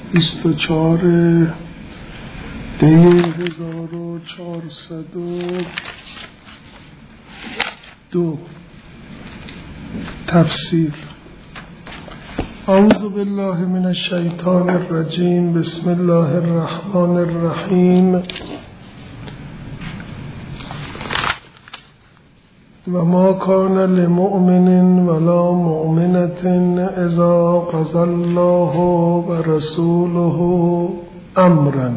24 دی 1402 تفسیر. اعوذ بالله من الشیطان الرجیم. بسم الله الرحمن الرحیم. و ما کان لمؤمن ولا مؤمنة اذا قضى الله ورسوله امرا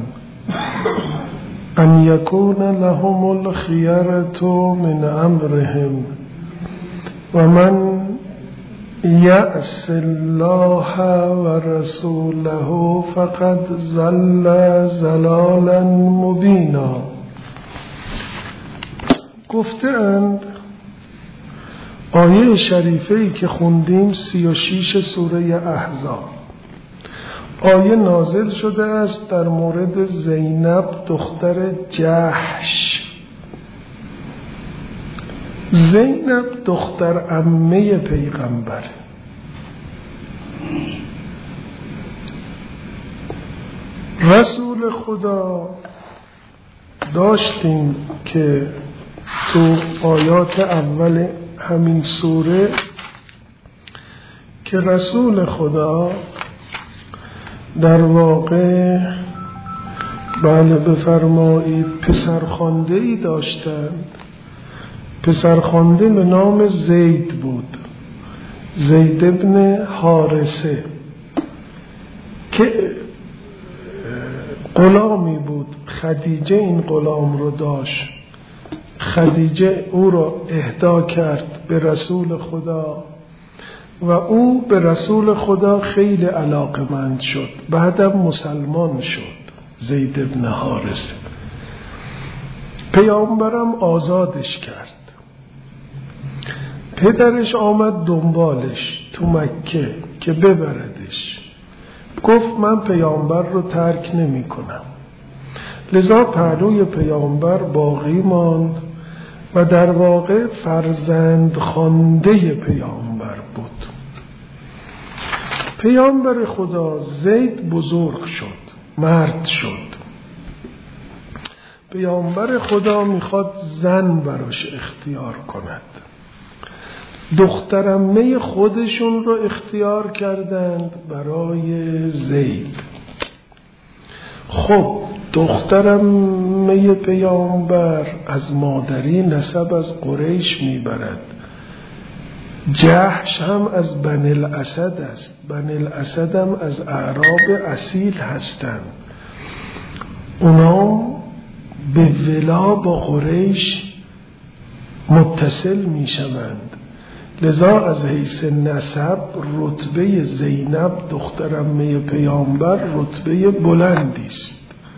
ان یکون لهم الخیرة من امرهم و من یعص الله ورسوله فقد ضل ضلالا مبینا. گفتند آیه شریفه‌ای که خوندیم 36 سوره احزاب، آیه نازل شده است در مورد زینب دختر جحش. زینب دختر عمه پیغمبر. رسول خدا داشتیم که تو آیات اول همین سوره که رسول خدا در واقع بفرمایید پسرخوانده‌ای داشتند. پسرخوانده به نام زید بود، زید ابن حارثه، که غلامی بود. خدیجه این غلام رو داشت. خدیجه او را اهدا کرد به رسول خدا و او به رسول خدا خیلی علاقمند شد. بعدم مسلمان شد زید ابن حارثه. پیامبرم آزادش کرد. پدرش آمد دنبالش تو مکه که ببردش. گفت من پیامبر رو ترک نمی کنم. لذا پهلوی پیامبر باقی ماند و در واقع فرزند خوانده پیامبر بود. پیامبر خدا زید بزرگ شد، مرد شد. پیامبر خدا میخواد زن براش اختیار کند. دخترعمه خودشون رو اختیار کردند برای زید. خب دخترعمه پیامبر از مادری نسب از قریش میبرد. جحش هم از بنی الاسد است. بنی الاسد هم از اعراب اصیل هستند. اونا به ولا با قریش متصل میشوند. لذا از حیث نسب رتبه زینب دخترعمه پیامبر رتبه بلندی است.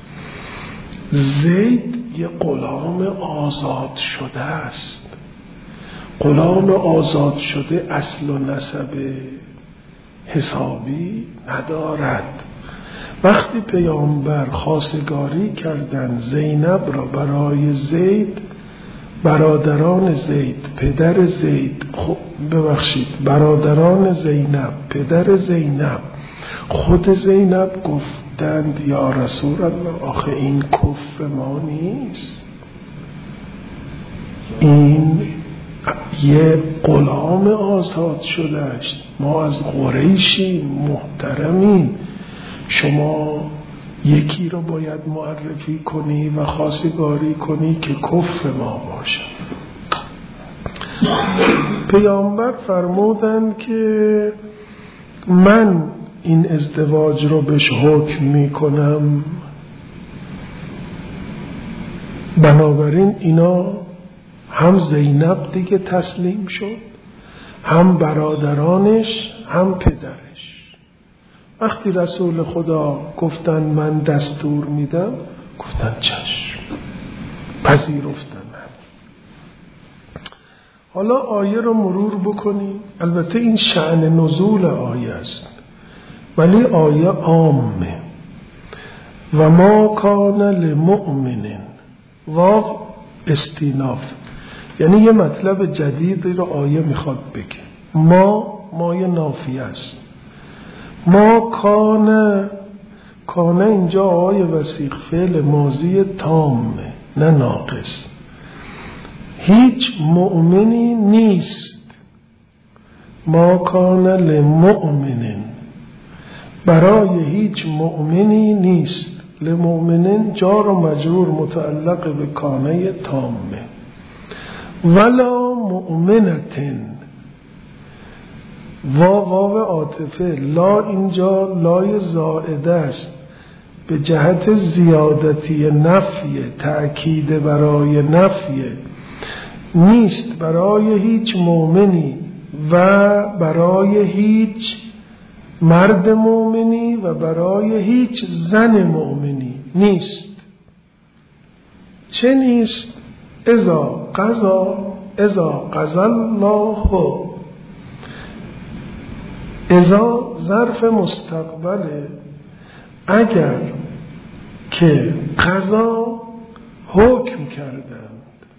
زید یه غلام آزاد شده است. غلام آزاد شده اصل و نسب حسابی ندارد. وقتی پیامبر خواستگاری کردن زینب را برای زید، برادران زید، پدر زید، برادران زینب، پدر زینب، خود زینب گفتند یا رسول الله آخه این کفر ما نیست، این یه غلام آزاد شده است، ما از قریشیم، محترمیم، شما یکی رو باید معرفی کنی و خواستگاری کنی که کفر ما باشه. پیامبر فرمودند که من این ازدواج رو بهش حکم میکنم. بنابراین اینا هم زینب دیگه تسلیم شد، هم برادرانش، هم پدرش. وقتی رسول خدا گفتن من دستور میدم، گفتن چشم، پذیرفتن. حالا آیه رو مرور بکنی. البته این شأن نزول آیه است، ولی آیه عامه. و ما کان لمؤمن، واو استیناف، یعنی یه مطلب جدیدی رو آیه میخواد بگه. مای نافیه است. ما کان کانه اینجا آقای وثیق فعل ماضی تامه نه ناقص. هیچ مؤمنی نیست. ما کان لمؤمن، برای هیچ مؤمنی نیست. لمؤمنین جار و مجرور متعلق به کانه تامه. ولا مؤمنتن، واو عاطفه، لا اینجا لای زائده است به جهت زیادتی نفیه، تأکید برای نفیه. نیست برای هیچ مؤمنی و برای هیچ مرد مؤمنی و برای هیچ زن مؤمنی نیست. چه نیست؟ اذا قضى الله، اذا ظرف مستقبله، اگر که قضا حکم کردند.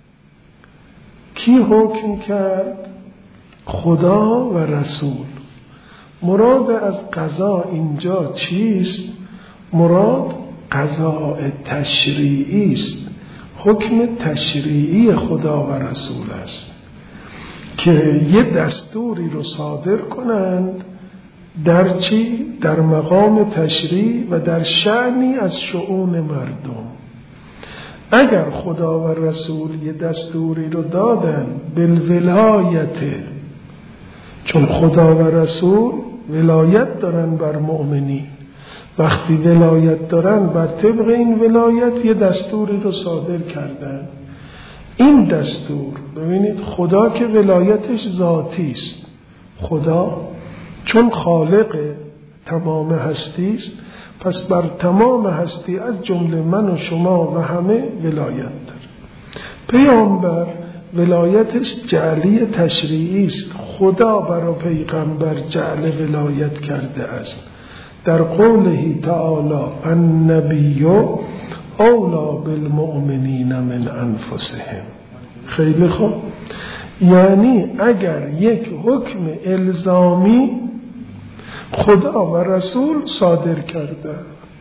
کی حکم کرد؟ خدا و رسول. مراد از قضا اینجا چیست؟ مراد قضاء تشریعی است، حکم تشریعی خدا و رسول است که یه دستوری رو صادر کنند در چی؟ در مقام تشریع و در شأنی از شؤون مردم. اگر خدا و رسول یه دستوری رو دادن بالولایت، چون خدا و رسول ولایت دارن بر مؤمنین، وقتی ولایت دارن بر طبق این ولایت یه دستوری رو صادر کردن. این دستور ببینید، خدا که ولایتش ذاتی است، خدا چون خالق تمام هستی است، پس بر تمام هستی از جمله من و شما و همه ولایت داره. پیامبر ولایتش جعلی تشریعی است. خدا برای پیغمبر جعل ولایت کرده است در قوله تعالی النبی اولی بالمؤمنین من انفسهم. خیلی خوب، یعنی اگر یک حکم الزامی خدا و رسول صادر کرده،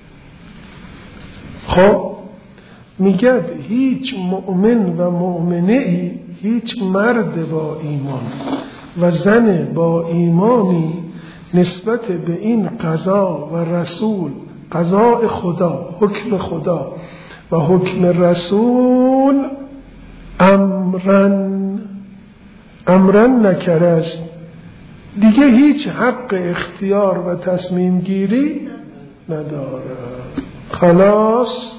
خب میگه هیچ مؤمن و مؤمنه، هیچ مرد با ایمان و زن با ایمانی نسبت به این قضا و رسول، قضاء خدا، حکم خدا و حکم رسول، امرن نکره است، دیگه هیچ حق اختیار و تصمیم گیری نداره. خلاص.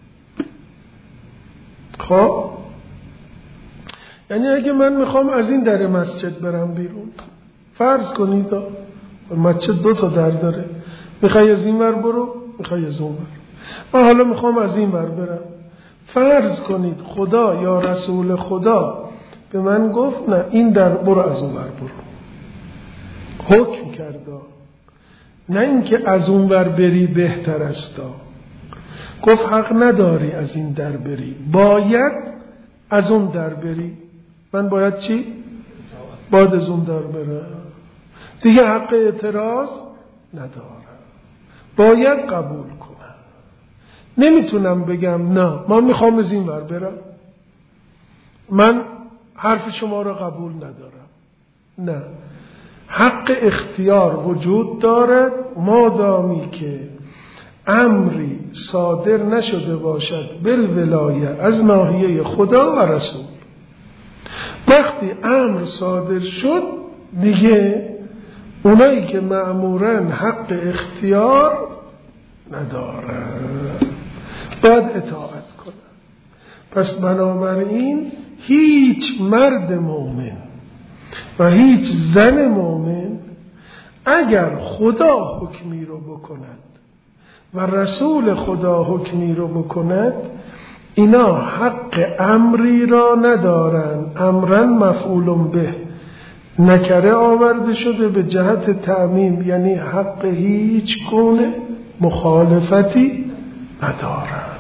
خب یعنی اگه من میخوام از این در مسجد برم بیرون، فرض کنید مسجد 2 تا در داره، میخوای از این ور برو، میخوای از اون ور، من حالا میخوام از این ور برم. فرض کنید خدا یا رسول خدا به من گفت نه این در برو، از اون ور برو، حکم کرده، نه اینکه از اون ور بری بهتر است، گفت حق نداری از این در بری، باید از اون در بری. من باید چی؟ باید از اون در برم، دیگه حق اعتراض ندارم، باید قبول کنم. نمیتونم بگم نه من میخوام از این ور برم، من حرف شما رو قبول ندارم. نه، حق اختیار وجود دارد مادامی که امری صادر نشده باشد بالولایه از ناحیه خدا و رسول. وقتی امر صادر شد دیگه اونایی که مأمورن حق اختیار ندارن، باید اطاعت کنن. پس بنابراین هیچ مرد مؤمن و هیچ زن مؤمن اگر خدا حکمی رو بکند و رسول خدا حکمی رو بکند، اینا حق امری را ندارن. امرن مفعول به، نکره آورده شده به جهت تعمیم، یعنی حق هیچ گونه مخالفتی ندارن.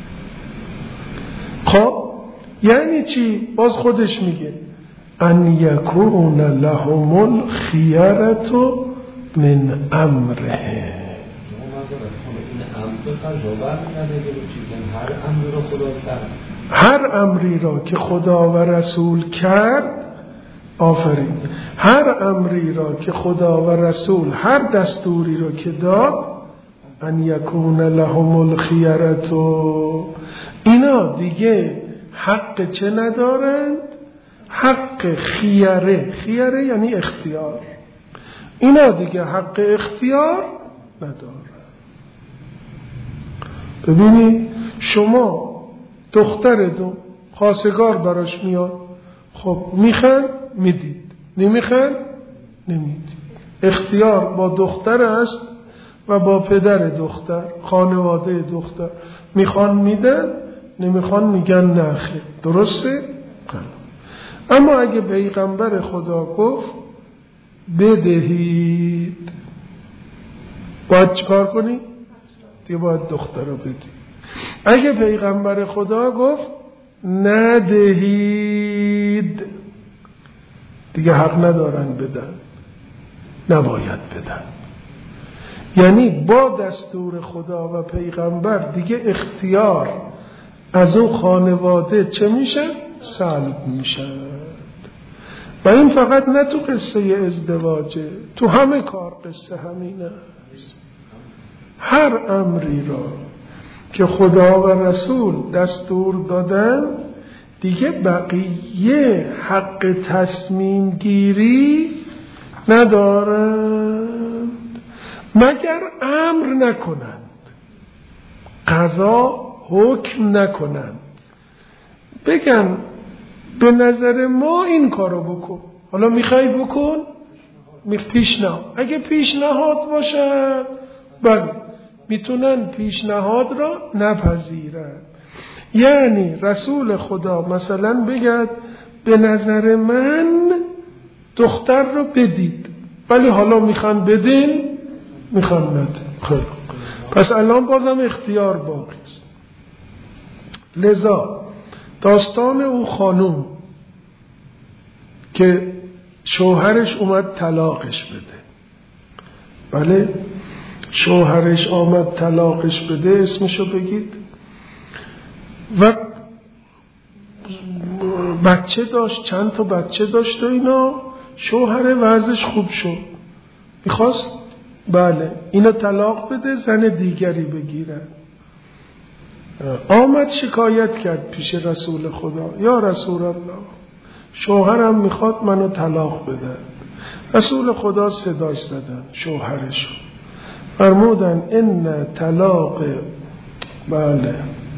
خب یعنی چی؟ باز خودش میگه ان یکون لهم الخیرة من امره. هر امری را که خدا و رسول کرد، آفرین، هر امری را که خدا و رسول، هر دستوری را که داد، ان یکون لهم الخیرة، اینا دیگه حق چه ندارند؟ حق خیره. خیره یعنی اختیار. اینا دیگه حق اختیار ندارند. ببینید شما دخترتون خواستگار براش میاد، خب میخن میدید، نمیخن نمیدید. اختیار با دختر است و با پدر دختر، خانواده دختر. میخوان میدن، نمیخوان میگن نه خیر. درسته؟ اما اگه پیغمبر خدا گفت بدهید، باید چیکار کنی؟ دیگه باید دختر رو بدید. اگه پیغمبر خدا گفت ندهید، دیگه حق ندارن بدن، نباید بدن. یعنی با دستور خدا و پیغمبر دیگه اختیار از اون خانواده چه میشه؟ سلب میشه. و این فقط نه تو قصه ازدواجه، تو همه کار قصه همین است. هر امری را که خدا و رسول دستور دادن، دیگه بقیه حق تصمیم گیری ندارند مگر امر نکنند، قضا حکم نکنند، بگن به نظر ما این کارو بکن. حالا میخوای بکن؟ پیشنهاد. اگه پیشنهاد باشد، بله میتونن پیشنهاد را نپذیرن. یعنی رسول خدا مثلا بگد به نظر من دختر رو بدید، ولی حالا میخوان بدین، میخوان ندین. خیلی پس الان بازم اختیار باقی است. لذا داستان او خانوم که شوهرش اومد طلاقش بده، بله شوهرش آمد طلاقش بده، اسمشو بگید، و بچه داشت، چند تا بچه داشت و اینا، شوهر وضعش خوب شد، میخواست بله اینو طلاق بده، زن دیگری بگیره. آمد شکایت کرد پیش رسول خدا، یا رسول الله شوهرم میخواد منو طلاق بده. رسول خدا صداش زدن شوهرشو، فرمودن ان طلاق بله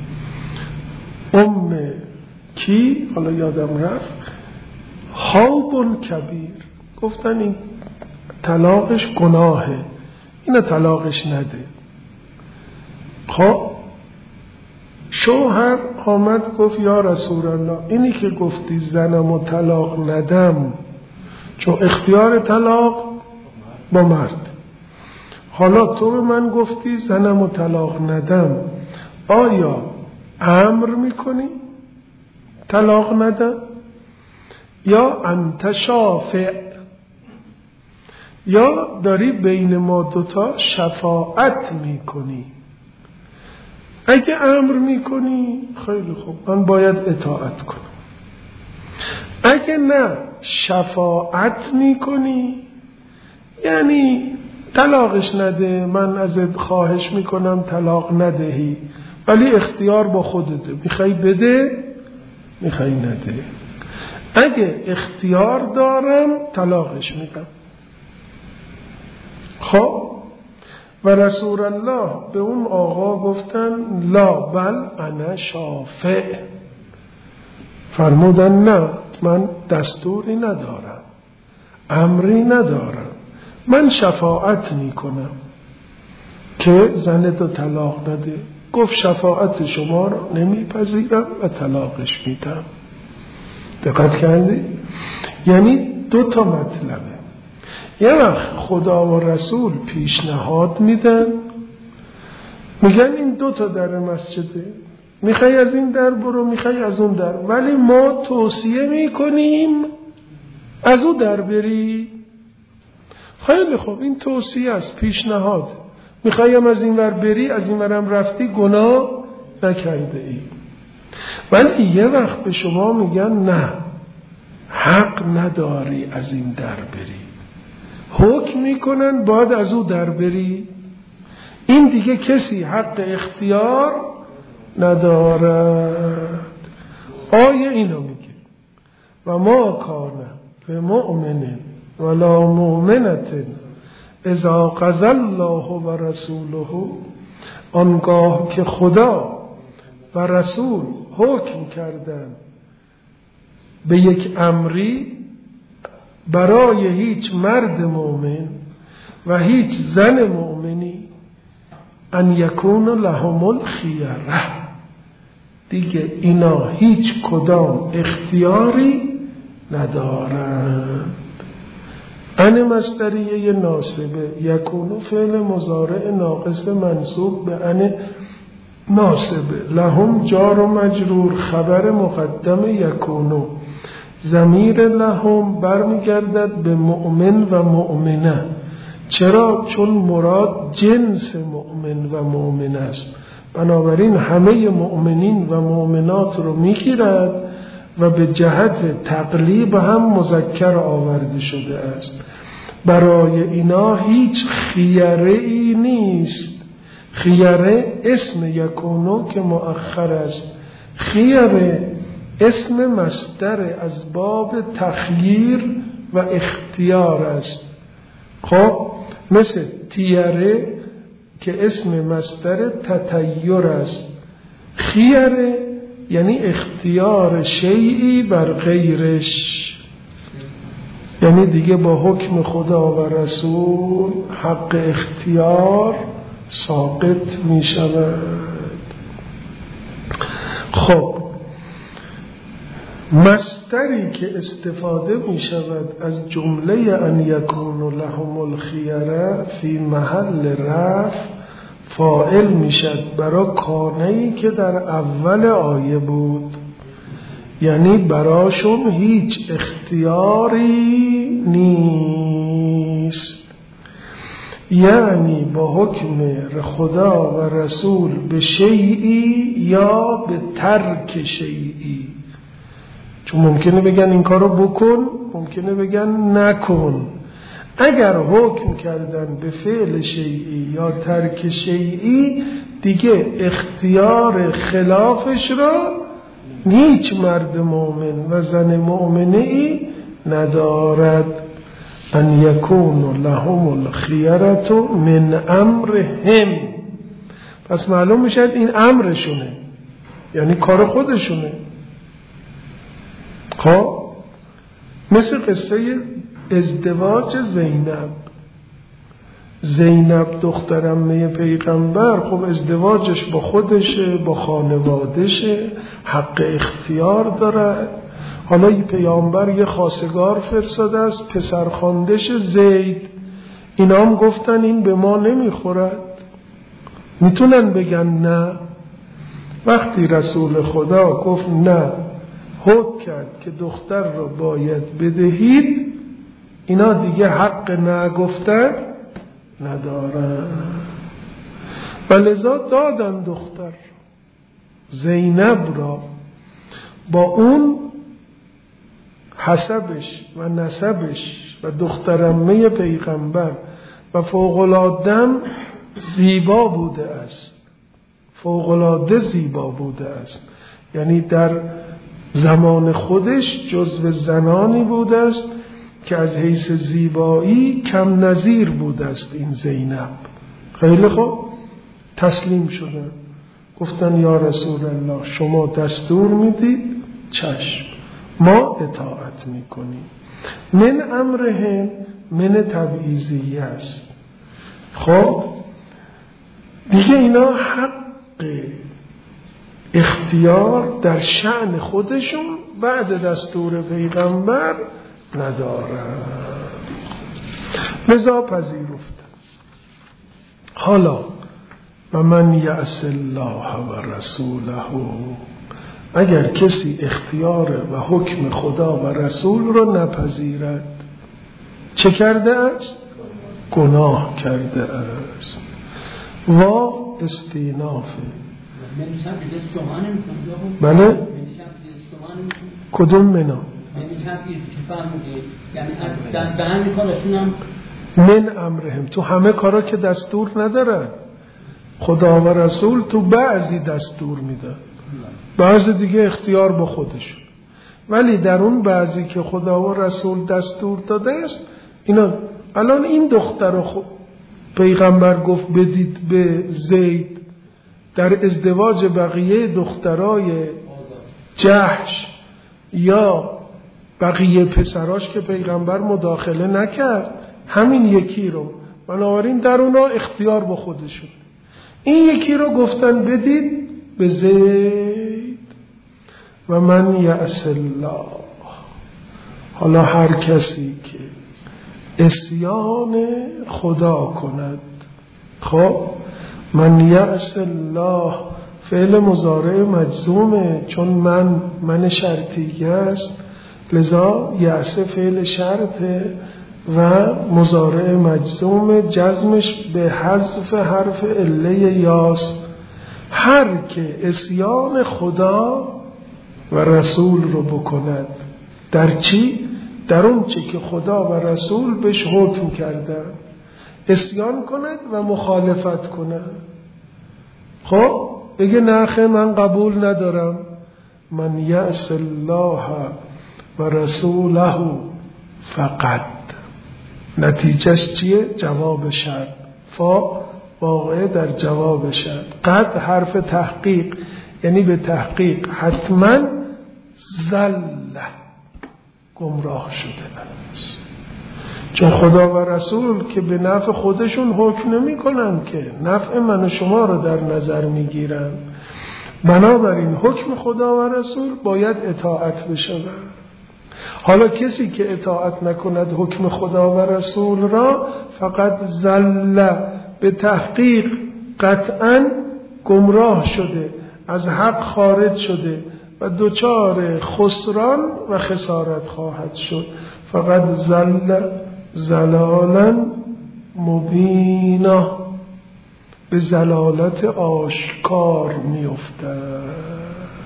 کی حالا یادم رفت، حوب کبیر، گفتن این طلاقش گناهه، اینو طلاقش نده. خب شوهر آمد گفت یا رسول الله اینی که گفتی زنمو طلاق ندم، چون اختیار طلاق با مرد، حالا تو به من گفتی زنمو طلاق ندم، آیا امر میکنی طلاق ندم یا انت شافع، یا داری بین ما دوتا شفاعت میکنی؟ اگه امر میکنی خیلی خوب، من باید اطاعت کنم. اگه نه شفاعت میکنی، یعنی طلاقش نده، من ازت خواهش میکنم طلاق ندهی، ولی اختیار با خودته، میخوای بده میخوای نده. اگه اختیار دارم طلاقش میدم. خب و رسول الله به اون آقا گفتن لا بل انا شافع، فرمودن نه من دستوری ندارم، امری ندارم، من شفاعت میکنم که زنتو طلاق نده. گفت شفاعت شما رو نمیپذیرم و طلاقش میدم. دقت کردی؟ یعنی دو تا مطلبه. یه وقت خدا و رسول پیشنهاد میدن، میگن این دو تا در مسجده، میخوای از این در برو، میخوای از اون در، ولی ما توصیه میکنیم از اون در بری. خیلی خوب، این توصیه است، پیشنهاد، میخوایم از این ور بری، از این ورم رفتی، گناه نکرده ای. ولی یه وقت به شما میگن نه، حق نداری از این در بری، حکم میکنن باید از او در بری، این دیگه کسی حق اختیار ندارد. آیه اینو میگه و ما کان لمؤمن ولا مؤمنة اذا قضى الله و رسوله، آنگاه که خدا و رسول حکم کردن به یک امری، برای هیچ مرد مؤمن و هیچ زن مؤمنی، ان یکون لهم الخیره، دیگه اینا هیچ کدام اختیاری ندارند. ان مصدریه ناسبه، یکونو فعل مضارع ناقص منصوب به ان ناسبه، لهم جار و مجرور، خبر مقدم یکونو، ضمیر لهم برمیگردد به مؤمن و مؤمنه. چرا؟ چون مراد جنس مؤمن و مؤمن است، بنابراین همه مؤمنین و مؤمنات رو میگیرد و به جهت تقلیب هم مذکر آورده شده است. برای اینا هیچ خیره ای نیست. خیره اسم یکونو که مؤخر است، خیره اسم مصدر از باب تخییر و اختیار است. خب مثل تیره که اسم مصدر تطیر است، خیره یعنی اختیار شیئی بر غیرش، یعنی دیگه با حکم خدا و رسول حق اختیار ساقط می شود. خب مصدری که استفاده می شود از جمله ان یکون لهم الخیره فی محل رفع فاعل می شد برای کانه‌ای که در اول آیه بود، یعنی براشون هیچ اختیاری نیست، یعنی با حکم خدا و رسول به شیئی یا به ترک شیئی. چون ممکنه بگن این کارو بکن، ممکنه بگن نکن. اگر حکم کردن به فعل شیئی یا ترک شیئی، دیگه اختیار خلافش را هیچ مرد مؤمن و زن مؤمنه ای ندارد. ان یکون لهم الخیرة من امرهم، پس معلوم میشه این امرشونه، یعنی کار خودشونه. خب مثل قصه ازدواج زینب دختر عمه پیغمبر، خب ازدواجش با خودشه، با خانوادشه، حق اختیار داره. حالا این پیامبر یه خواستگار فرستاده است، پسرخواندش زید، اینا هم گفتن این به ما نمیخورد، میتونن بگن نه. وقتی رسول خدا گفت نه، حکم کرد که دختر رو باید بدهید، اینا دیگه حق نگفتن ندارن و لذا دادن دختر زینب را با اون حسبش و نسبش و دخترمه پیغمبر و فوق‌العاده زیبا بوده است، فوق‌العاده زیبا بوده است، یعنی در زمان خودش جزو زنانی بوده است که از حیث زیبایی کم نظیر بوده است این زینب. خیلی خوب تسلیم شدن، گفتن یا رسول الله شما دستور میدید، چشم ما اطاعت میکنیم. من امرهم من تبعیضیه است. خب دیگه اینا حق اختیار در شأن خودشون بعد دستور پیغمبر ندارن، لذا پذیرفتن. حالا و من یعص الله و رسوله، اگر کسی اختیار و حکم خدا و رسول رو نپذیرد چه کرده است؟ گناه کرده است. و استینافه. بله؟ کدوم منا؟ من امرهم، تو همه کارا که دستور ندارن. خدا و رسول تو بعضی دستور میدن، بعضی دیگه اختیار با خودش. ولی در اون بعضی که خدا و رسول دستور داده است، اینا الان این دختر رو پیغمبر گفت بدید به زید در ازدواج بقیه دخترای جحش یا بقیه پسراش که پیغمبر مداخله نکرد، همین یکی رو، بنابراین در اونا اختیار با خودشون. این یکی رو گفتن بدید به زید. و من یعص الله، حالا هر کسی که عصیان خدا کند. خب من یعص الله فعل مضارع مجزومه، چون من شرطیه است، لذا یعص فعل شرطه و مضارع مجزوم، جزمش به حذف حرف عله یاست. هر که عصیان خدا و رسول رو بکند، در چی؟ در اون چی که خدا و رسول بهش حکم کردن، عصیان کند و مخالفت کند. خب بگه نخه من قبول ندارم. من یعص الله و رسوله فقط، نتیجهش چیه؟ جواب شرط. فا واقعه در جواب شرط. قد حرف تحقیق، یعنی به تحقیق حتما زل، گمراه شده است. چون خدا و رسول که به نفع خودشون حکم نمی کنن، که نفع من و شما رو در نظر می گیرن. بنابراین حکم خدا و رسول باید اطاعت بشود. حالا کسی که اطاعت نکند حکم خدا و رسول را، فقط زل، به تحقیق قطعا گمراه شده، از حق خارج شده و دچار خسران و خسارت خواهد شد. فقط زل زلالا مبینا، به زلالت آشکار می افتد.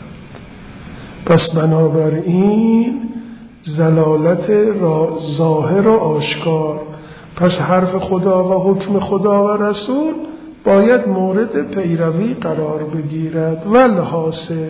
پس بنابراین زلالت ظاهر و آشکار، پس حرف خدا و حکم خدا و رسول باید مورد پیروی قرار بگیرد. والحاصل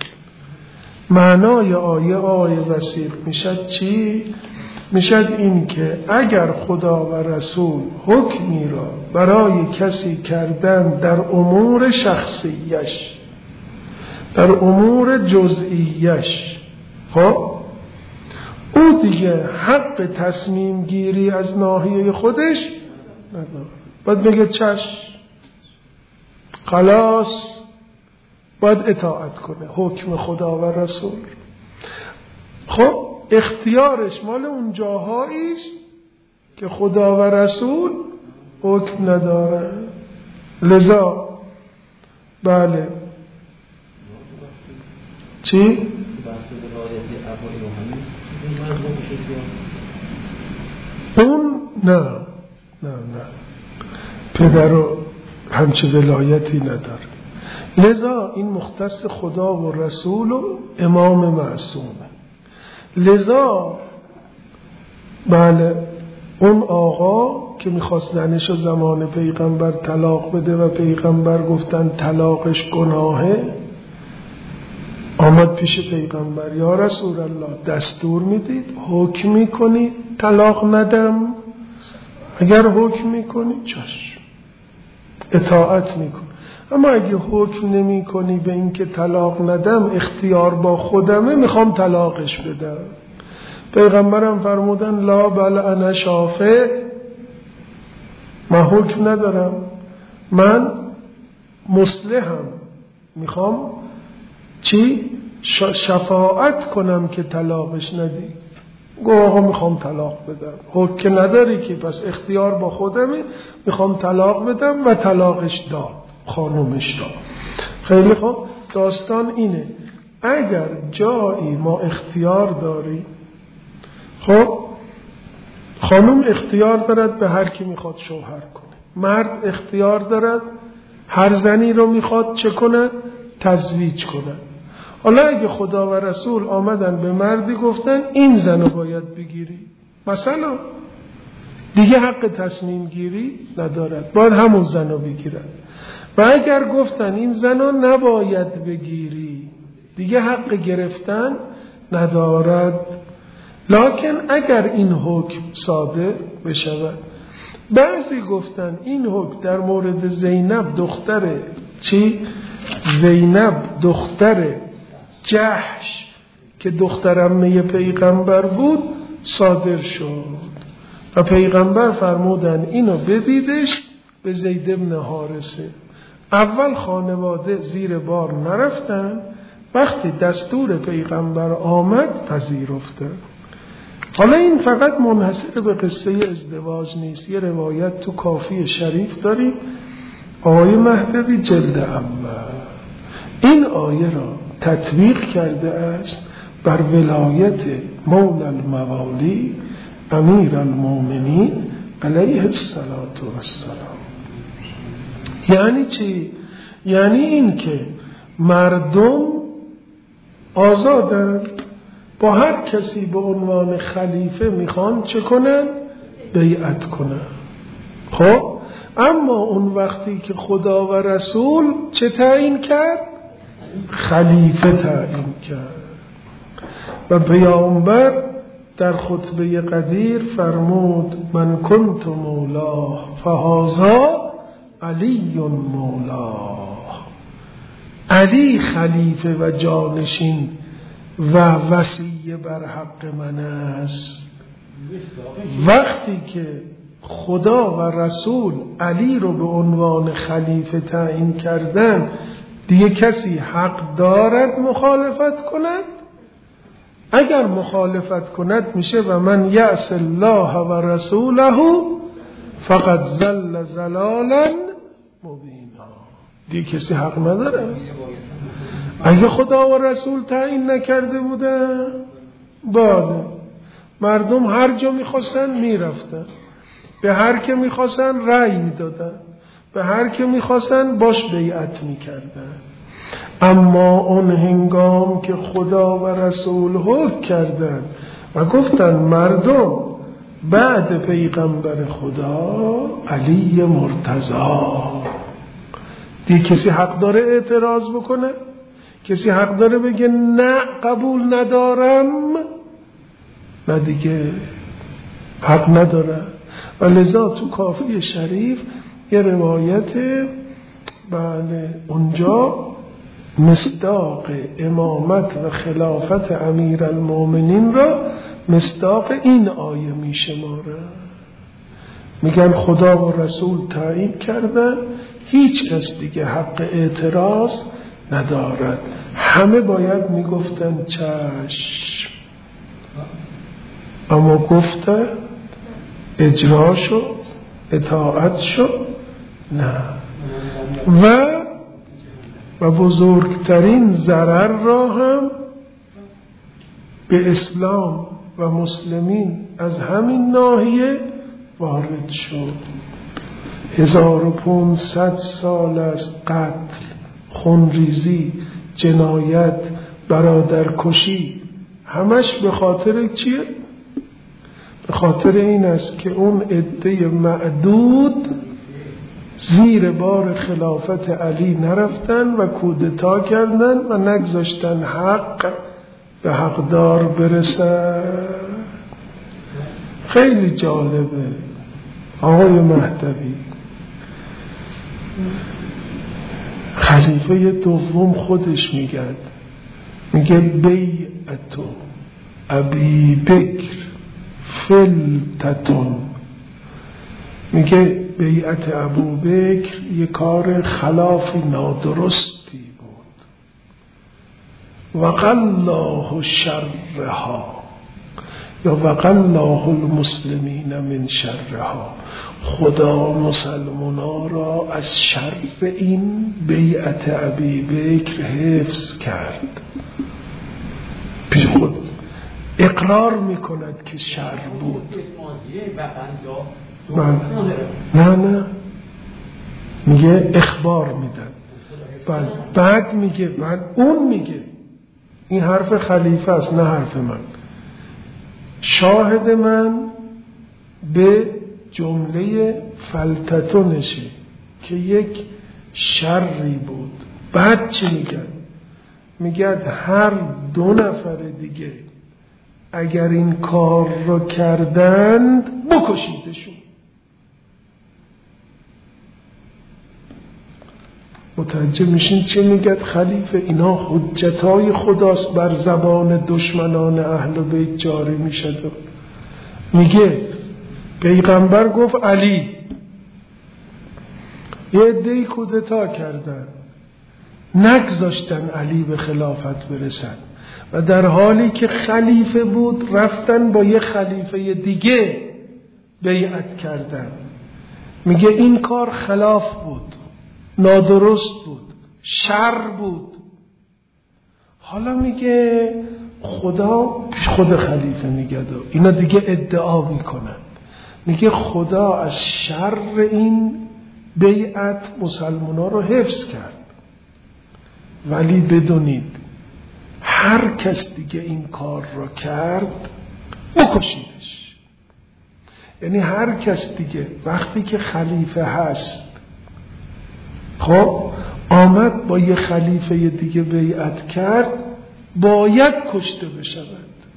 معنای آیه وسیق میشد چی؟ میشد این که اگر خدا و رسول حکمی را برای کسی کردن در امور شخصیش، در امور جزئیش، خب او دیگه حق تصمیم گیری از ناحیه خودش نداره. باید بگه چشم، خلاص، باید اطاعت کنه حکم خدا و رسول. خب اختیارش مال اون جاهایی است که خدا و رسول حکم نداره. لذا بله چی؟ اون نه پدر رو همچه ولایتی نداره. لذا این مختص خدا و رسول و امام معصومه. لذا بله اون آقا که میخواست زنش زمان پیغمبر طلاق بده و پیغمبر گفتن طلاقش گناهه، آمد پیش پیغمبر، یا رسول الله دستور میدید حکم میکنید طلاق ندم؟ اگر حکم میکنید چشم، اطاعت میکن. اما اگه حکم نمی کنی به این که طلاق ندم، اختیار با خودمه، میخوام طلاقش بدم، پیغمبرم فرمودن لا بل انا شافع، من حکم ندارم، من مصلحم، میخوام چی؟ شفاعت کنم که طلاقش ندی. گو آقا میخوام طلاق بدم. حکم نداری که، پس اختیار با خودمه، میخوام طلاق بدم و طلاقش داد، خانومش داد. خیلی خوب، داستان اینه. اگر جایی ما اختیار داری، خب خانوم اختیار دارد به هر کی میخواد شوهر کنه، مرد اختیار دارد هر زنی رو میخواد چه کنه؟ تزویج کنه. حالا اگه خدا و رسول آمدن به مردی گفتن این زن رو باید بگیری، مثلا دیگه حق تصمیم گیری ندارد، باید همون زن رو بگیرد. و اگر گفتن این زن رو نباید بگیری، دیگه حق گرفتن ندارد. لکن اگر این حکم صادر بشود، بعضی گفتن این حکم در مورد زینب دختر زینب دختر جحش که دختر عمه پیغمبر بود صادر شد و پیغمبر فرمودن اینو بدیدش به زید بن حارثه. اول خانواده زیر بار نرفتن، وقتی دستور پیغمبر آمد پذیرفتن. حالا این فقط منحصر به قصه ازدواج نیست. یه روایت تو کافی شریف داریم، آقای مهدوی جلد اول این آیه را تطبیق کرده است بر ولایت مولا الموالی امیر المؤمنین علیه الصلاة والسلام. یعنی چی؟ یعنی این که مردم آزادن، با هر کسی به عنوان خلیفه میخوان چه کنن؟ بیعت کنن. خب اما اون وقتی که خدا و رسول چه تعیین کرد؟ خلیفه تعیین کرد. و پیامبر در خطبه قدیر فرمود من کنت مولاه فهذا علی مولاه. علی خلیفه و جانشین و وصی بر حق من است. وقتی که خدا و رسول علی رو به عنوان خلیفه تعیین کردن، دیگه کسی حق دارد مخالفت کند؟ اگر مخالفت کند میشه و من یعص الله و رسوله فقد ضل ضلالا مبینا. دیگه کسی حق نداره. اگه خدا و رسول تعیین نکرده بودن، بله مردم هر جا میخواستن میرفتن، به هر که میخواستن رأی میدادن، به هر که میخواستن باش بیعت میکردن. اما اون هنگام که خدا و رسول حکم کردن و گفتن مردم بعد پیغمبر خدا علی مرتضی، دیگه کسی حق داره اعتراض بکنه؟ کسی حق داره بگه نه قبول ندارم؟ نه دیگه حق نداره. و لذا تو کافی شریف یه روایت بله اونجا مصداق امامت و خلافت امیر المؤمنین را مصداق این آیه می شماره. میگن خدا و رسول تعیین کردن، هیچ کس دیگه حق اعتراض ندارد. همه باید میگفتن چشم، اما گفته اجرا شد، اطاعت شد نه. و بزرگترین ضرر را هم به اسلام و مسلمین از همین ناحیه وارد شد. 1500 سال از قتل، خونریزی، جنایت، برادرکشی، همش به خاطر چیه؟ به خاطر این است که اون عده معدود زیر بار خلافت علی نرفتن و کودتا کردن و نگذاشتن حق به حقدار برسن. خیلی جالبه. آقای مهدوی خلیفه دوم خودش میگه بیعت ابی بکر فلتتون. میگه بیعت ابوبکر یک کار خلاف نادرستی بود. وقالله شرها یا وقالله المسلمین من شرها. خدا مسلمانا را از شر این بیعت ابوبکر حفظ کرد. پیش خود اقرار میکند که شر بود. نه میگه اخبار میدن. بعد میگه اون میگه این حرف خلیفه است نه حرف من. شاهد من به جمله فلتتونشه که یک شری بود. بعد چی میگن؟ میگن هر 2 نفر دیگه اگر این کار رو کردند بکشیدشون. متوجه میشین چه میگه خلیفه؟ اینا حجتای خداست بر زبان دشمنان اهل بیت جاری میشد. میگه پیغمبر گفت علی، یه عده‌ای کودتا کردن نگذاشتن علی به خلافت برسن و در حالی که خلیفه بود رفتن با یه خلیفه دیگه بیعت کردن. میگه این کار خلاف بود، نادرست بود، شر بود. حالا میگه خود خلیفه میگه اینا دیگه ادعا میکنن، میگه خدا از شر این بیعت مسلمان‌ها رو حفظ کرد، ولی بدونید هر کس دیگه این کار رو کرد بکشیدش. یعنی هر کس دیگه وقتی که خلیفه هست خب آمد با یه خلیفه دیگه بیعت کرد باید کشته بشود.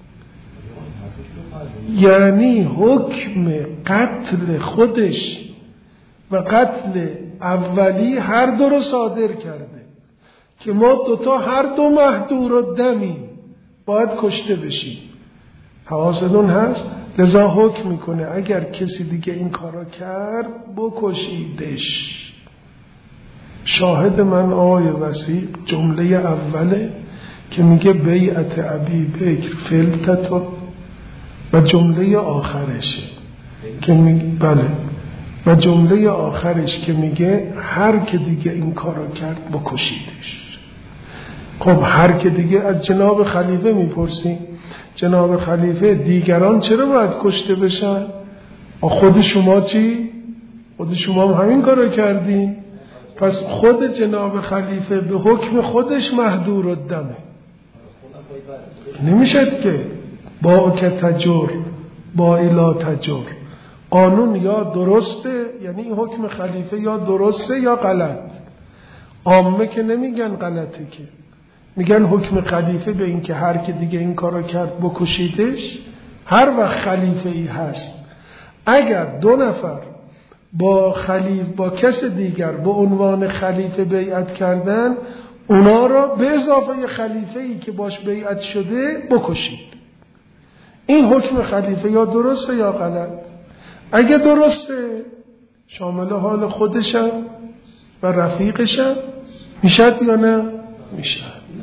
یعنی حکم قتل خودش و قتل اولی هر دو رو صادر کرده که ما 2 هر 2 مهدور و دمی باید کشته بشیم. حواستون هست؟ لذا حکم میکنه اگر کسی دیگه این کارا کرد بکشیدش. شاهد من آقای وسیق جمله اوله که میگه بیعت ابی بکر فلتتون و جمله آخرشه که میگه و جمله آخرش که میگه هر که دیگه این کارو کرد بکشیدش. خب هر که دیگه از جناب خلیفه میپرسیم جناب خلیفه دیگران چرا باید کشته بشن؟ خود شما چی؟ خود شما هم همین کارو کردین. پس خود جناب خلیفه به حکم خودش مهدور الدمه. نمیشد که با که تجر با الا تجر. قانون یا درسته، یعنی این حکم خلیفه یا درسته یا غلط. عامه که نمیگن غلطه، که میگن حکم خلیفه به این که هر که دیگه این کارو کرد بکشیدش. هر وقت خلیفه ای هست اگر 2 نفر با کس دیگر به عنوان خلیفه بیعت کردن اونا را به اضافه خلیفه ای که باش بیعت شده بکشید. این حکم خلیفه یا درسته یا غلط. اگه درسته شامل حال خودشم و رفیقشم میشد یا نه؟ میشد.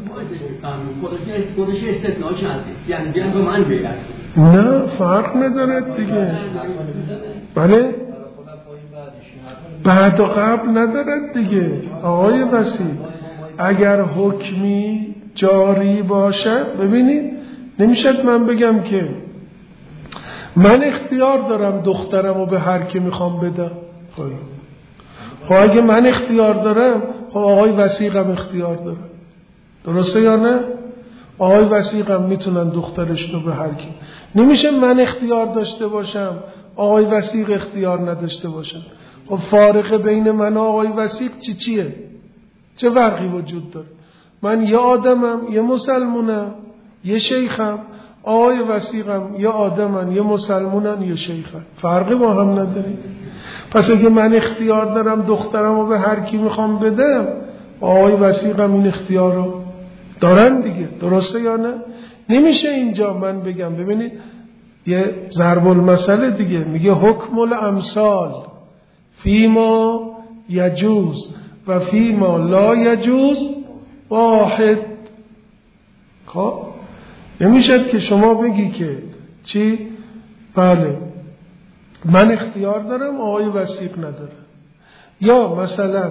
خودش استثناء چنده؟ یعنی بیان به من بیعت نه فرق نداره دیگه. بله بعد و قبل ندارد دیگه آقای وسیع. اگر حکمی جاری باشد ببینید نمیشد من بگم که من اختیار دارم دخترمو به هر کی میخوام بدم. خب اگه من اختیار دارم خب آقای وسیقم اختیار داره. درسته یا نه؟ آقای وسیقم میتونن دخترش رو به هر کی. نمیشه من اختیار داشته باشم آقای وسیق اختیار نداشته باشم. خب فارق بین من و آقای وسیق چیه؟ چه فرقی وجود داره؟ من یه آدمم یه مسلمونم یه شیخم، آقای وسیقم یه آدمن یه مسلمونن یه شیخم، فرقی با هم نداریم. پس اگه من اختیار دارم دخترم رو به هر کی میخوام بدم آقای وسیقم این اختیار رو دارن دیگه. درسته یا نه؟ نمیشه اینجا من بگم ببینید یه ضرب المثل دیگه میگه حکم الامثال فیما یجوز و فیما لا یجوز واحد. خب نمیشد که شما بگی که چی؟ بله من اختیار دارم آقای وسیق نداره. یا مثلا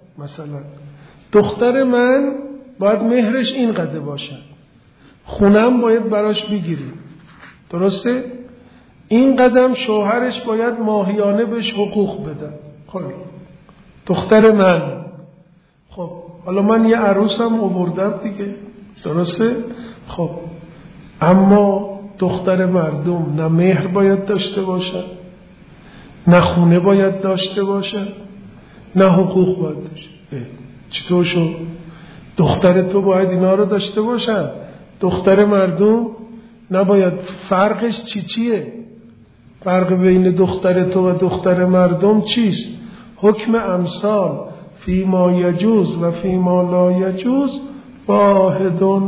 دختر من باید مهرش این قدر باشه، خونم باید براش بگیریم، درسته؟ این قدم شوهرش باید ماهیانه بهش حقوق بدن. خب دختر من. خب حالا من یه عروسم آوردم دیگه، درسته؟ خب اما دختر مردم نه مهر باید داشته باشن، نه خونه باید داشته باشن، نه حقوق باید داشته. چطور شد؟ دختر تو باید اینا رو داشته باشن، دختر مردم نباید. فرقش چیه؟ فرق بین دختر تو و دختر مردم چیست؟ حکم امثال فی ما یجوز و فی ما لا یجوز واحدون.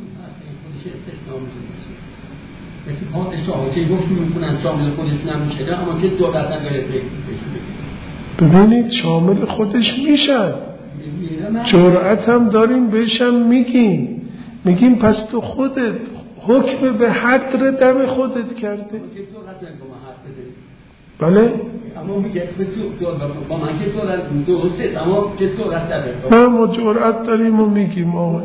مثل پادشاه که حکم میکنن شامل خودشون هم میشه، اما که دولت نداره. ببینید شامل خودش میشن، جرأت هم داریم بهشم میگیم پس تو خودت حکم به حد دم خودت کرده. بله؟ اما میگه با من که درسته، اما که جرأت داره. ما جرأت داریم و میگیم آقا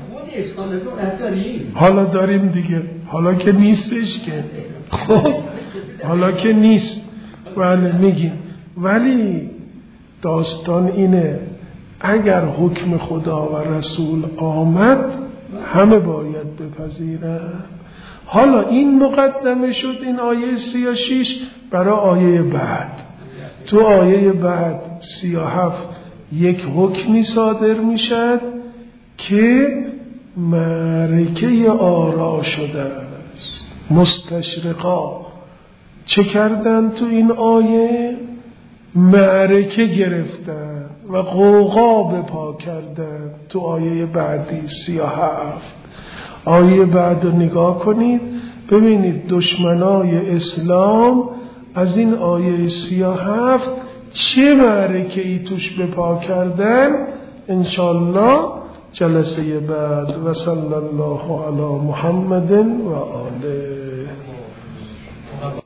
حالا داریم دیگه، حالا که نیستش که. خب حالا که نیست بله میگیم. ولی داستان اینه اگر حکم خدا و رسول آمد همه باید بپذیرن. حالا این مقدمه شد این آیه 36 برای آیه بعد. تو آیه بعد 37 یک حکمی صادر میشد که معرکه آرا شده است. مستشرقا چه کردن تو این آیه؟ معرکه گرفتن و غوغا به پا کردن. تو آیه بعدی 37 آیه بعد رو نگاه کنید ببینید دشمنای اسلام از این آیه 37 چه معرکه ای توش به پا کردن. انشالله جلسه بعد. و صلی الله علی محمد و آله.